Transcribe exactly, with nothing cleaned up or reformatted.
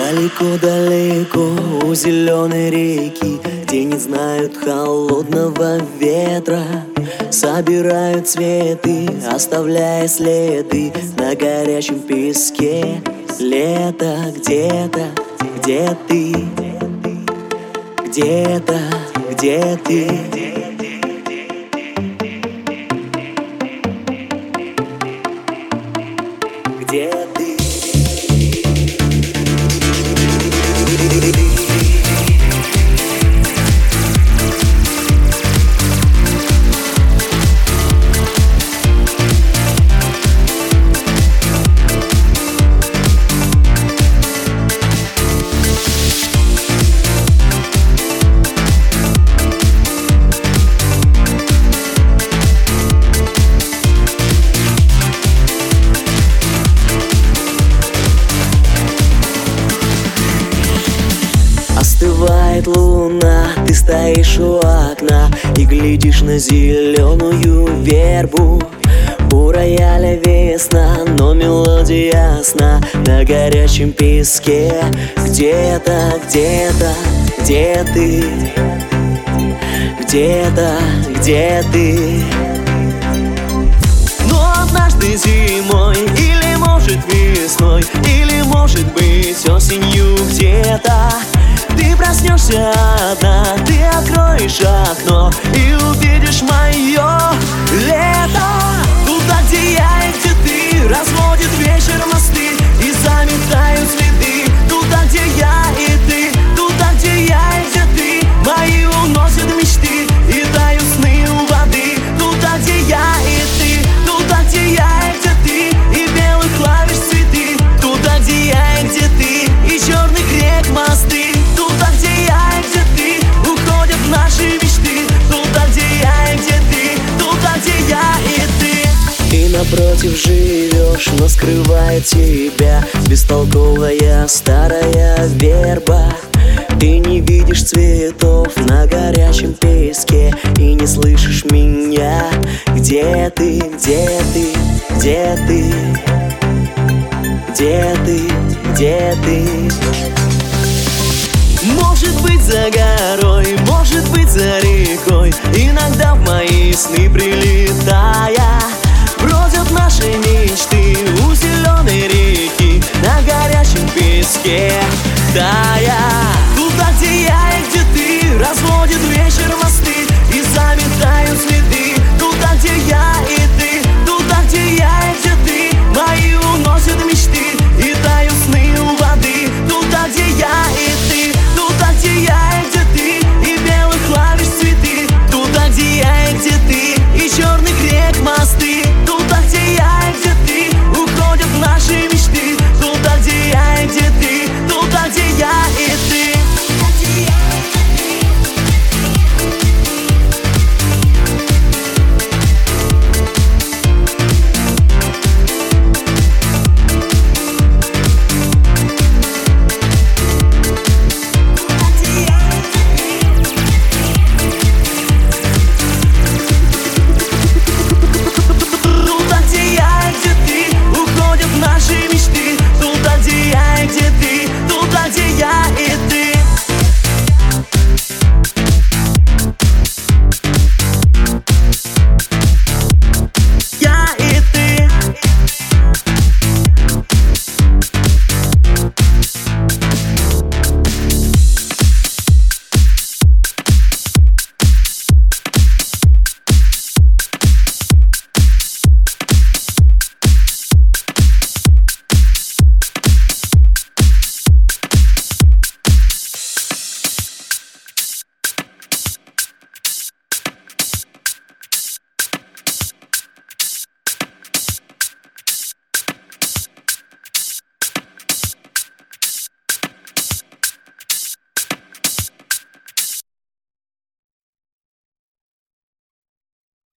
Далеко-далеко у зеленой реки, где не знают холодного ветра, собирают цветы, оставляя следы на горячем песке. Лето где-то, где ты? Где-то, где ты? Где ты? Остывает луна, ты стоишь у окна и глядишь на зеленую вербу. У рояля весна, но мелодия ясна на горячем песке. Где-то, где-то, где ты? Где-то, где ты? Но однажды зимой, или может весной, или может быть осенью где-то ты проснешься одна, ты откроешь окно и увидишь мое лето. Туда, где я и где ты, разводит вечер мосты и заметают следы. Туда, где я и ты, туда, где я и где ты, мои уносят мечты и дают сны у воды. Туда, где я и ты, туда, где я и где ты, и белых клавиш цветы. Туда, где я и где ты, и черных рек мосты. Туда, где я и где ты, уходят наши мечты. Туда, где я и где ты, туда, где я и ты. И напротив живешь, но скрывает тебя бестолковая старая верба. Ты не видишь цветов на горячем песке и не слышишь меня. Где ты, где ты, где ты? Где ты, где ты? Может быть за горой, может быть за рекой, иногда в мои сны прилетая.